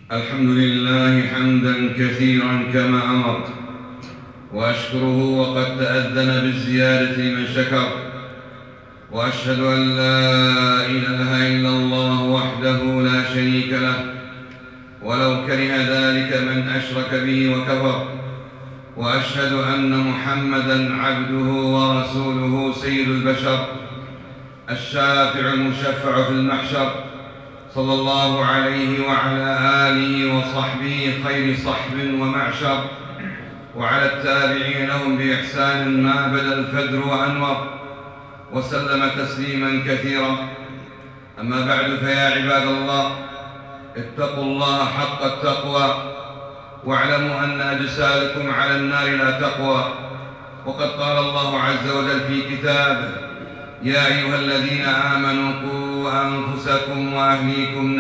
الحمد لله حمدا كثيرا كما أمر، وأشكره وقد تأذن بالزيادة من شكر، وأشهد أن لا إله إلا الله وحده لا شريك له، ولو كره ذلك من أشرك به وكفر. وأشهد أن محمدًا عبده ورسوله سيد البشر، الشافع المشفع في المحشر، صلى الله عليه وعلى آله وصحبه خير صحب ومعشر، وعلى التابعين لهم بإحسان ما بدا الفجر وأنور، وسلم تسليما كثيرا. أما بعد، فيا عباد الله، اتقوا الله حق التقوى، واعلموا أن أجسادكم على النار لا تقوى. وقد قال الله عز وجل في كتابه: يا أيها الذين آمنوا قوا أنفسكم وأهليكم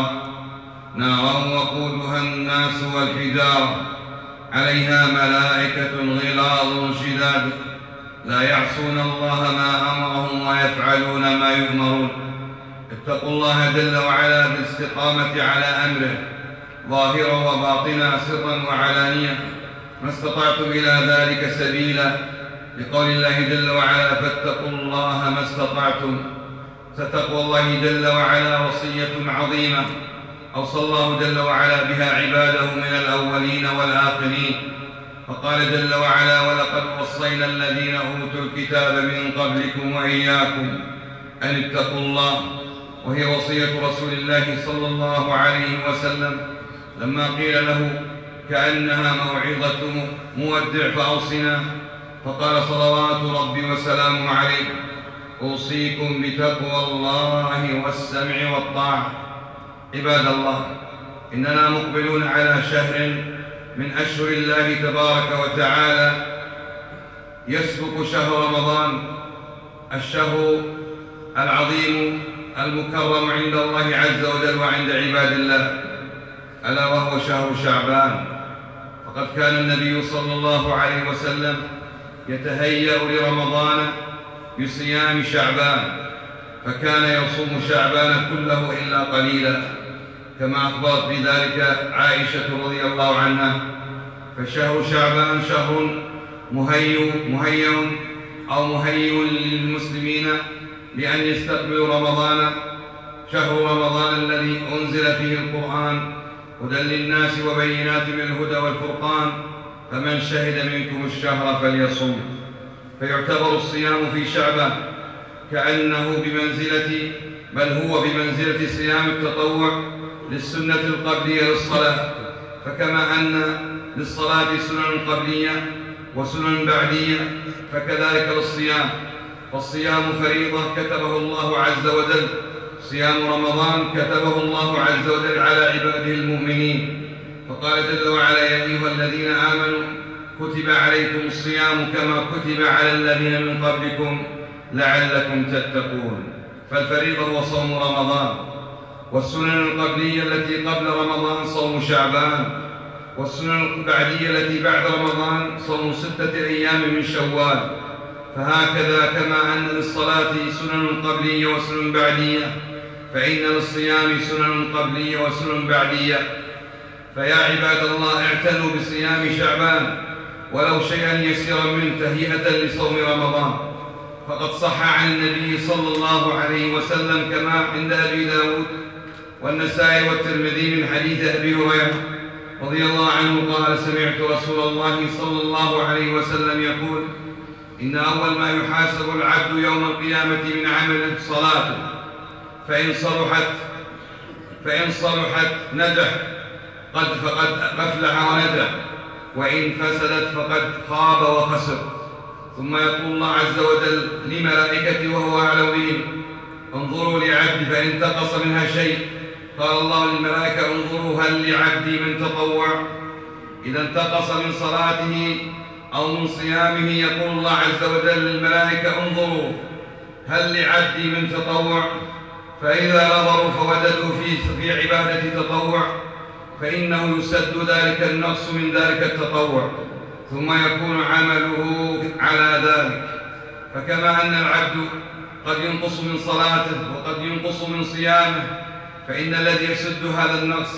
نارا وقودها الناس والحجارة عليها ملائكة غلاظ شداد لا يعصون الله ما أمرهم ويفعلون ما يؤمرون. اتقوا الله جل وعلا بالاستقامة على أمره، ظاهرا وباطنا، سرا وعلانية، ما استطعتم إلى ذلك سبيلا، لقول الله جل وعلا: فاتقوا الله ما استطعتم. فتقوى الله جل وعلا وصية عظيمة أوصى الله جل وعلا بها عباده من الأولين والآخرين، فقال جل وعلا: ولقد وصينا الذين أوتوا الكتاب من قبلكم وإياكم أن اتقوا الله. وهي وصية رسول الله صلى الله عليه وسلم لما قيل له كأنها موعظة مودع فأوصنا، فقال صلوات ربي وسلامه عليه: أوصيكم بتقوى الله والسمع والطاعة. عباد الله، إننا مقبلون على شهر من أشهر الله تبارك وتعالى يسبق شهر رمضان، الشهر العظيم المكرم عند الله عز وجل وعند عباد الله، ألا وهو شهر شعبان. فقد كان النبي صلى الله عليه وسلم يتهيأ لرمضان بصيام شعبان، فكان يصوم شعبان كله إلا قليلا، كما أخبرت بذلك عائشة رضي الله عنها. فشهر شعبان شهر مهيئ للمسلمين لأن يستقبلوا رمضان، شهر رمضان الذي أنزل فيه القرآن هدى للناس وبينات من الهدى والفرقان، فمن شهد منكم الشهر فليصم. فيعتبر الصيام في شعبان كأنه بل هو بمنزلة صيام التطوع للسنة القبلية للصلاة، فكما أن للصلاة سنن قبلية وسنن بعدية، فكذلك للصيام. فالصيام فريضة كتبه الله عز وجل، صيام رمضان كتبه الله عز وجل على عباده المؤمنين، فقال جل وعلا: يا أيها الذين آمنوا كتب عليكم الصيام كما كتب على الذين من قبلكم لعلكم تتقون. فالفريضة هو صوم رمضان، والسنن القبلية التي قبل رمضان صوم شعبان، والسنن البعدية التي بعد رمضان صوم 6 أيام من شوال. فهكذا كما أن للصلاة سنن قبلية وسنن بعدية، فإن للصيام سنن قبلية وسنن بعدية. فيا عباد الله، اعتنوا بصيام شعبان ولو شيئا يسيرا منه تهيئة لصوم رمضان. فقد صح عن النبي صلى الله عليه وسلم كما عند أبي داود والنسائي والترمذي من حديث أبي هريرة رضي الله عنه قال: سمعت رسول الله صلى الله عليه وسلم يقول: إن أول ما يحاسب العبد يوم القيامة من عمله صلاته، فإن صلحت نجح فقد أفلح ونجح، وإن فسدت فقد خاب وخسر. ثم يقول الله عز وجل لملائكته وهو أعلم بهم: انظروا لعبدي فإن انتقص منها شيء. قال الله للملائكة: انظروا هل لعبدي من تطوع. إذا انتقص من صلاته أو من صيامه يقول الله عز وجل للملائكة: انظروا هل لعبدي من تطوع. فإذا نظروا فوجدوا في عبادة تطوع فإنه يسد ذلك النقص من ذلك التطوع، ثم يكون عمله على ذلك. فكما أن العبد قد ينقص من صلاته وقد ينقص من صيامه، فإن الذي يسد هذا النقص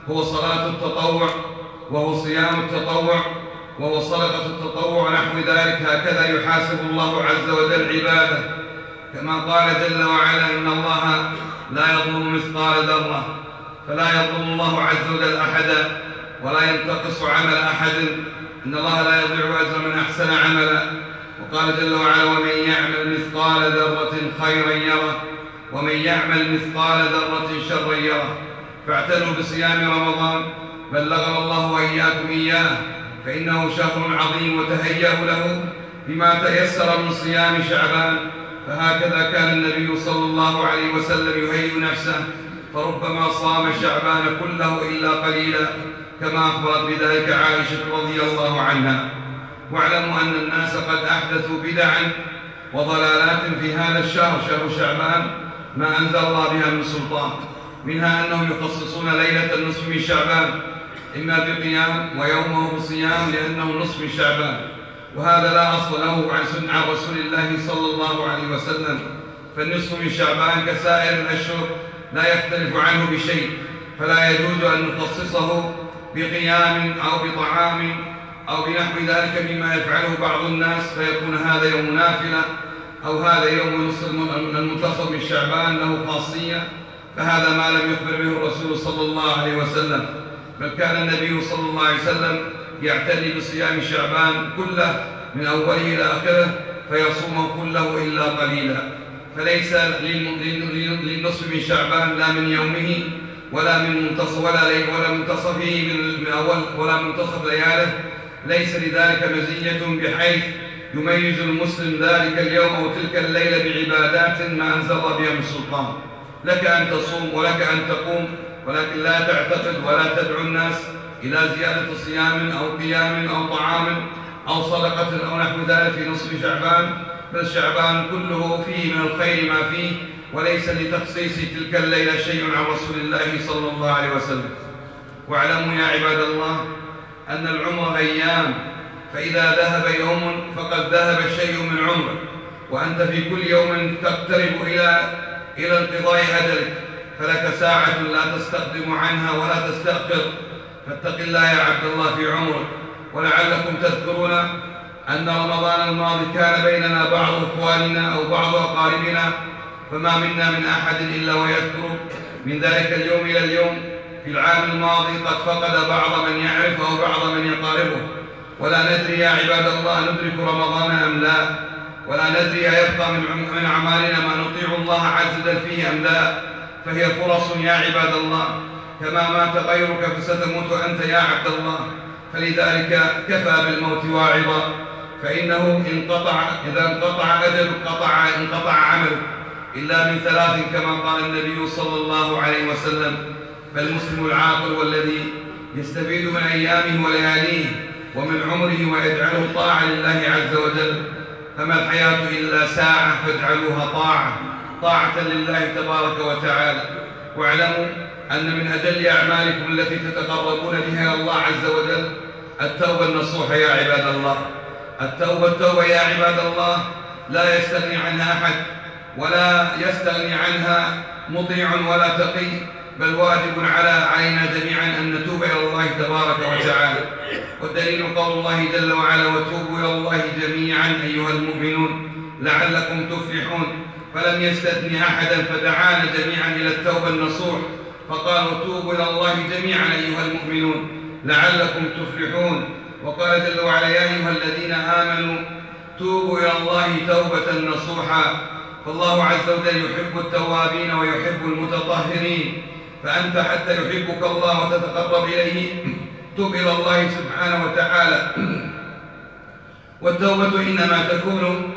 هو صلاة التطوع، وهو صيام التطوع، وهو صدقة التطوع ونحو ذلك. هكذا يحاسب الله عز وجل عباده، كما قال جل وعلا: إن الله لا يظلم مثقال ذرة. فلا يظلم الله عز وجل أحدا ولا ينتقص عمل أحد. إن الله لا يضيع أجر من أحسن عملا. وقال جل وعلا: ومن يعمل مثقال ذرة خيرا يره ومن يعمل مثقال ذرة شرا يره. فاعتنوا بصيام رمضان بلغنا الله وإياكم إياه، فإنه شهر عظيم، وتهيأوا له بما تيسر من صيام شعبان. فهكذا كان النبي صلى الله عليه وسلم يهيئ نفسه، فربما صام شعبان كله إلا قليلا، كما أخبرت بذلك عائشة رضي الله عنها. واعلموا أن الناس قد أحدثوا بدعا وضلالات في هذا الشهر، شهر شعبان، ما أنزل الله بها من سلطان. منها أنهم يخصصون ليلة النصف من شعبان إما بقيام ويومه بصيام لأنه نصف من شعبان، وهذا لا أصل له عن رسول الله صلى الله عليه وسلم. فالنصف من شعبان كسائر الأشهر لا يختلف عنه بشيء، فلا يجوز أن نخصصه بقيام أو بطعام أو بنحو ذلك مما يفعله بعض الناس، فيكون هذا يوم نافلة أو هذا يوم المنتصف من شعبان له خاصية. فهذا ما لم يخبر به الرسول صلى الله عليه وسلم، بل كان النبي صلى الله عليه وسلم يعتني بصيام شعبان كله من أوله إلى آخره، فيصوم كله إلا قليلا. فليس للنصف من شعبان لا من يومه ولا من منتصفه من أول ولا منتصف لياله، ليس لذلك مزية بحيث يميز المسلم ذلك اليوم أو تلك الليلة بعبادات ما أنزل بها من سلطان. لك أن تصوم ولك أن تقوم، ولكن لا تعتقد ولا تدعو الناس إلى زيادة صيام أو قيام أو طعام أو صدقة أو نحو ذلك في نصف شعبان، بل شعبان كله فيه من الخير ما فيه، وليس لتخصيص تلك الليلة شيء عن رسول الله صلى الله عليه وسلم. واعلموا يا عباد الله أن العمر أيام، فإذا ذهب يوم فقد ذهب شيء من عمرك، وأنت في كل يوم تقترب إلى انقضاء أجلك، فلك ساعة لا تستقدم عنها ولا تستأخر. فاتق الله يا عبد الله في عمرك. ولعلكم تذكرون أن رمضان الماضي كان بيننا بعض إخواننا أو بعض أقاربنا، فما منا من أحد إلا ويذكر من ذلك اليوم إلى اليوم في العام الماضي قد فقد بعض من يعرف أو بعض من يقاربه. ولا ندري يا عباد الله ندرك رمضان أم لا، ولا ندري يبقى من أعمالنا ما نطيع الله عز وجل فيه أم لا. فهي فرص يا عباد الله، كما مات غيرك فستموت أنت يا عبد الله. فلذلك كفى بالموت واعظا، فإنه إذا انقطع أجلك انقطع عملك إلا من ثلاث، كما قال النبي صلى الله عليه وسلم. فالمسلم العاقل والذي يستفيد من أيامه ولياليه ومن عمره ويجعله طاعة لله عز وجل. فما الحياة إلا ساعة فاجعلوها طاعة لله تبارك وتعالى. واعلموا أن من أجل أعمالكم التي تتقربون بها إلى الله عز وجل التوبة النصوح يا عباد الله. التوبة يا عباد الله لا يستغني عنها أحد، ولا يستغني عنها مطيع ولا تقي، بل واجب علينا جميعا أن نتوب إلى الله تبارك وتعالى. والدليل قول الله جل وعلا: وتوبوا إلى الله جميعا أيها المؤمنون لعلكم تفلحون. فلم يستثني أحدا، فدعانا جميعا إلى التوبة النصوح، فقال: وتوبوا إلى الله جميعا أيها المؤمنون لعلكم تفلحون. وقال جل وعلا: يا أيها الذين آمنوا توبوا إلى الله توبة نصوحا. فالله عز وجل يحب التوابين ويحب المتطهرين، فأنت حتى يحبك الله وتتقرب إليه تب إلى الله سبحانه وتعالى. والتوبة إنما تكون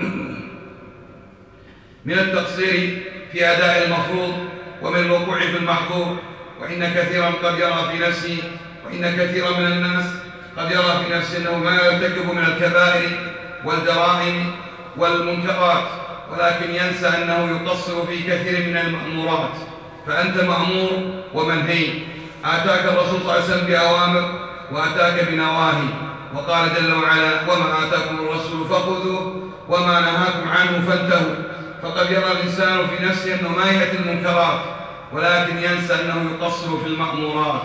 من التقصير في أداء المفروض ومن الوقوع في المحظور. وإن كثيرا قد يرى في نفسه وإن كثيرا من الناس قد يرى في نفسه أنه ما يرتكب من الكبائر والجرائم والمنكرات، ولكن ينسى أنه يقصر في كثير من المأمورات. فأنت مأمور ومنهي، آتاك الرسول صلى الله عليه وسلم بأوامر وأتاك بنواهي. وقال جل وعلا: وما آتاكم الرسول فخذوه وما نهاكم عنه فانتهوا. فقد يرى الإنسان في نفسه أنه ما يأتي المنكرات، ولكن ينسى أنه يقصر في المأمورات.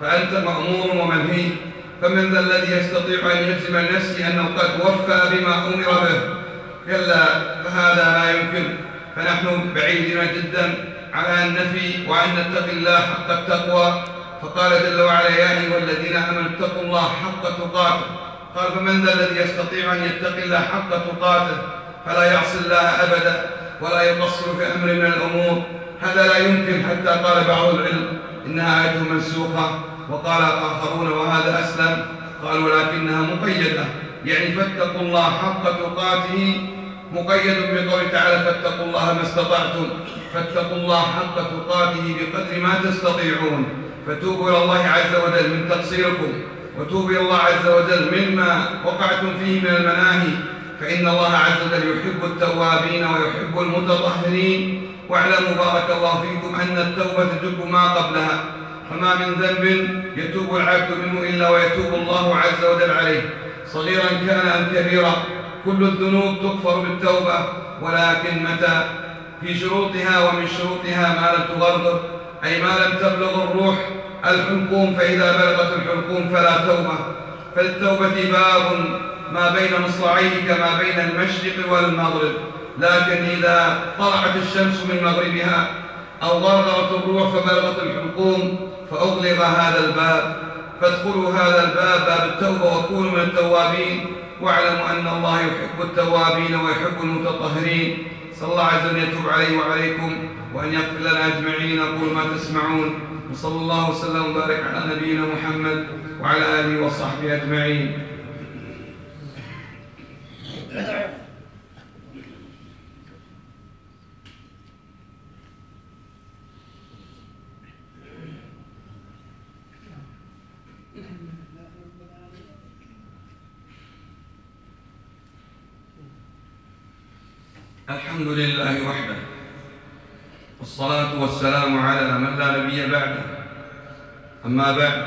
فأنت مأمور ومنهي، فمن ذا الذي يستطيع أن يجزم لنفسه أنه قد وفى بما أمر به؟ كلا، فهذا لا يمكن. فنحن بعيدنا جدا على النفي وأن نتقي الله حق التقوى. فقال جل وعلا: يا أيها الذين آمنوا اتقوا الله حق تقاته. قال: فمن ذا الذي يستطيع أن يتقي الله حق تقاته فلا يعصي الله أبدا ولا يقصر في أمر من الأمور؟ هذا لا يمكن. حتى قال بعض العلم إنها آية منسوخة، وقال آخرون وهذا أسلم، قال ولكنها مقيدة، يعني فاتقوا الله حق تقاته مقيد بقوله تعالى: فاتقوا الله ما استطعتم. فاتقوا الله حق تقاته بقدر ما تستطيعون. فتوبوا إلى الله عز وجل من تقصيركم، وتوبوا إلى الله عز وجل مما وقعتم فيه من المناهي، فإن الله عز وجل يحب التوابين ويحب المتطهرين. واعلموا بارك الله فيكم أن التوبة تجب ما قبلها، فما من ذنب يتوب العبد منه إلا ويتوب الله عز وجل عليه، صغيرا كان أم كبيرا. كل الذنوب تغفر بالتوبة، ولكن متى؟ في شروطها، ومن شروطها ما لم تغرغر، أي ما لم تبلغ الروح الحلقوم، فإذا بلغت الحلقوم فلا توبة. فالتوبة باب ما بين مصراعيه كما بين المشرق والمغرب، لكن إذا طلعت الشمس من مغربها أو غرغرت الروح فبلغت الحلقوم فأغلق هذا الباب. فادخلوا هذا الباب، باب التوبة، وكونوا من التوابين، واعلموا أن الله يحب التوابين ويحب المتطهرين. صلى الله عز وجل يتوب علي وعليكم وأن يغفر لنا أجمعين. أقول ما تسمعون، وصلى الله وسلم وبارك على نبينا محمد وعلى آله وصحبه أجمعين. الحمد لله وحده، والصلاة والسلام على من لا نبي بعده. أما بعد،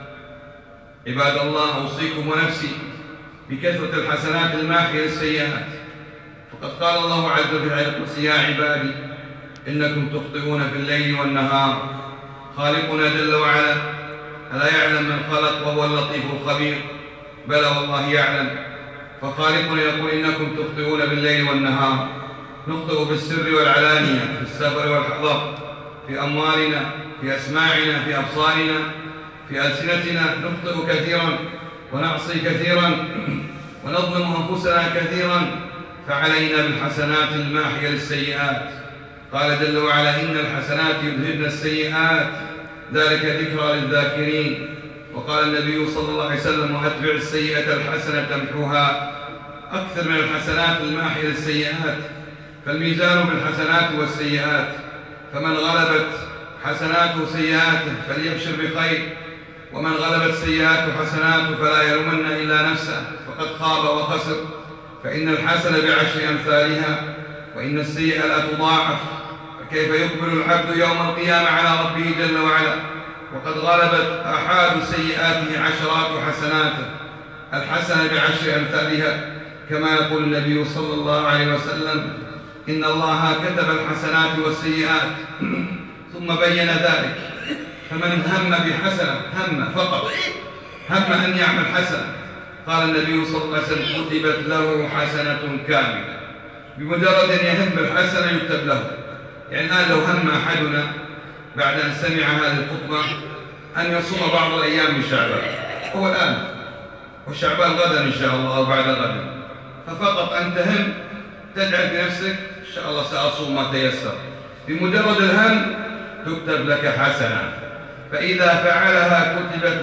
عباد الله، أوصيكم ونفسي بكثرة الحسنات الماحية للسيئات. فقد قال الله عز وجل: يا عبادي إنكم تخطئون في الليل والنهار. خالقنا جل وعلا ألا يعلم من خلق وهو اللطيف الخبير؟ بلى والله يعلم. فخالقنا يقول: إنكم تخطئون بالليل والنهار. نخطئ في السر والعلانية، في السفر والحضر، في أموالنا، في أسماعنا، في أبصارنا، في ألسنتنا. نخطئ كثيرا ونعصي كثيرا ونظلم أنفسنا كثيرا، فعلينا بالحسنات الماحية للسيئات. قال جل وعلا: إن الحسنات يذهبن السيئات ذلك ذكرى للذاكرين. وقال النبي صلى الله عليه وسلم: وأتبع السيئة الحسنة تمحوها. أكثر من الحسنات الماحية للسيئات، فالميزان بالحسنات والسيئات، فمن غلبت حسناته سيئاته فليبشر بخير، ومن غلبت سيئاته حسناته فلا يلومن إلا نفسه فقد خاب وخسر. فإن الحسنة بعشر أمثالها، وإن السيئة لا تضاعف، فكيف يقبل العبد يوم القيامة على ربه جل وعلا وقد غلبت آحاد سيئاته عشرات حسناته؟ الحسنة بعشر أمثالها، كما يقول النبي صلى الله عليه وسلم: إن الله كتب الحسنات والسيئات ثم بين ذلك، فمن هم بحسنة، هم فقط، هم أن يعمل حسنة، قال النبي صلى الله عليه وسلم: كتبت له حسنة كاملة. بمجرد أن يهم بالحسنة يكتب له. يعني الآن لو هم أحدنا بعد أن سمع هذه الخطبة أن يصوم بعض الأيام من شعبان، هو الآن، وشعبان غدا إن شاء الله أو بعد غد، ففقط أن تهم، تجعل في نفسك: إن شاء الله سأصوم ما تيسر. بمجرد الهم تكتب لك حسنة، فإذا فعلها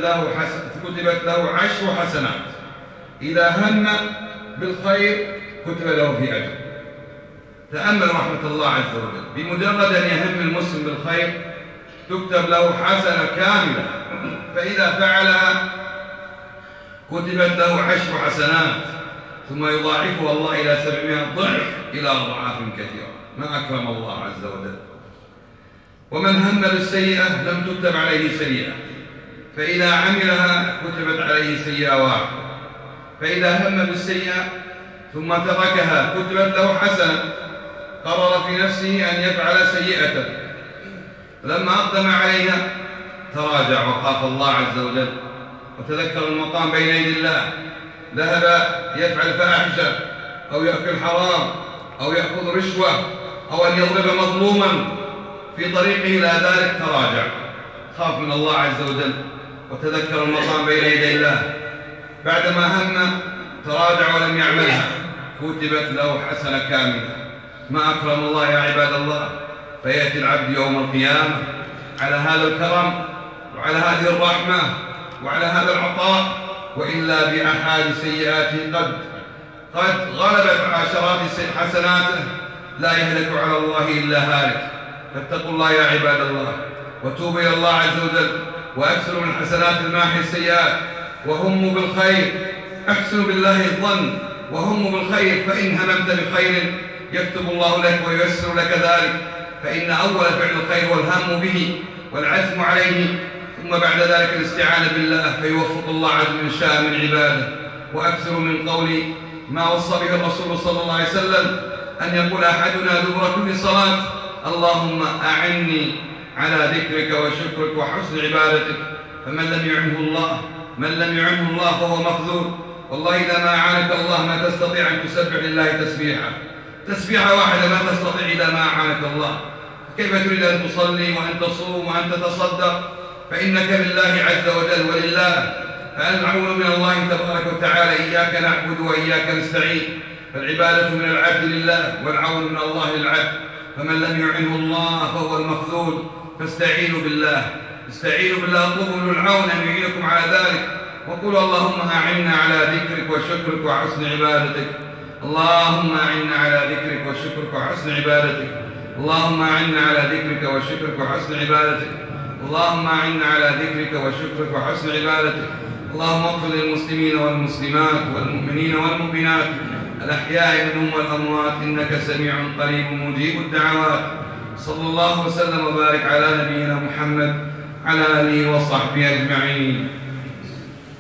كتبت له 10 حسنات. إذا هم بالخير كتب له في أجر. تأمل رحمة الله عز وجل، بمجرد أن يهم المسلم بالخير تكتب له حسنة كاملة، فإذا فعلها كتبت له 10 حسنات، ثم يضاعفها الله إلى 700 ضعف إلى أضعاف كثيرة. ما أكرم الله عز وجل. ومن هم بالسيئة لم تكتب عليه سيئة، فإذا عملها كتبت عليه سيئة واحدة. فإذا هم بالسيئة ثم تركها كتبت له حسنة. قرر في نفسه أن يفعل سيئة، لما أقدم عليها تراجع وخاف الله عز وجل وتذكر المقام بين يدي الله، ذهب يفعل فاحشة أو يأكل حرام أو يأخذ رشوة أو أن يضرب مظلوما في طريقه إلى ذلك، تراجع، خاف من الله عز وجل وتذكر المقام بين يدي الله، بعدما هم تراجع ولم يعملها كتبت له حسنة كاملة. ما أكرم الله يا عباد الله، فيأتي العبد يوم القيامة على هذا الكرم وعلى هذه الرحمة وعلى هذا العطاء، وإلا بأحد سيئاته قد غلبت عشرات حسناته، لا يهلك على الله إلا هالك. فاتقوا الله يا عباد الله وتوبوا إلى الله عز وجل وأكثروا من الحسنات الماحي السيئات، وهموا بالخير، أحسنوا بالله الظن وهموا بالخير، فإن هممت بخير يكتب الله لك وييسر لك ذلك، فإن أول فعل الخير والهم به والعزم عليه، ثم بعد ذلك الاستعانة بالله فيوفق الله عز من شاء من عباده. وأكثر من قول ما وصى به الرسول صلى الله عليه وسلم، أن يقول أحدنا دبر كل صلاة: اللهم أعني على ذكرك وشكرك وحسن عبادتك. فمن لم يعنه الله فهو مخذول. والله إذا ما أعانك الله ما تستطيع أن تسبح لله تسبيحة واحدة ما تستطيع إذا ما أعانك الله، كيف تريد أن تصلي وأن تصوم وأن تتصدق؟ فإنك لله عز وجل ولله، فالعون من الله تبارك وتعالى، إياك نعبد وإياك نستعين، فالعبادة من العبد لله والعون من الله للعبد، فمن لم يعنه الله فهو المخذول. فاستعينوا بالله، اطلبوا من العون أن يعينكم على ذلك، وقولوا اللهم أعنا على ذكرك وشكرك وحسن عبادتك. اللهم أعنا على ذكرك وشكرك وحسن عبادتك. اللهم أعنا على ذكرك وشكرك وحسن عبادتك. اللهم أعنا على ذكرك وشكرك وحسن عبادتك. اللهم اغفر للمسلمين والمسلمات والمؤمنين والمؤمنات الأحياء منهم والأموات، إنك سميع قريب مجيب الدعوات. صلى الله وسلم وبارك على نبينا محمد على آله وصحبه أجمعين.